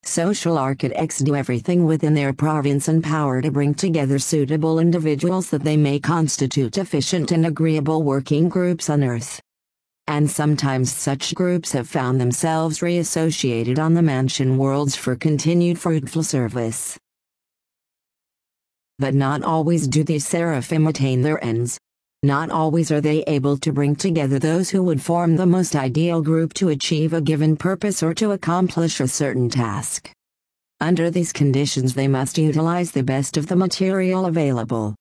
Social architects do everything within their province and power to bring together suitable individuals that they may constitute efficient and agreeable working groups on Earth. And sometimes such groups have found themselves reassociated on the mansion worlds for continued fruitful service. But not always do these seraphim attain their ends. Not always are they able to bring together those who would form the most ideal group to achieve a given purpose or to accomplish a certain task. Under these conditions they must utilize the best of the material available.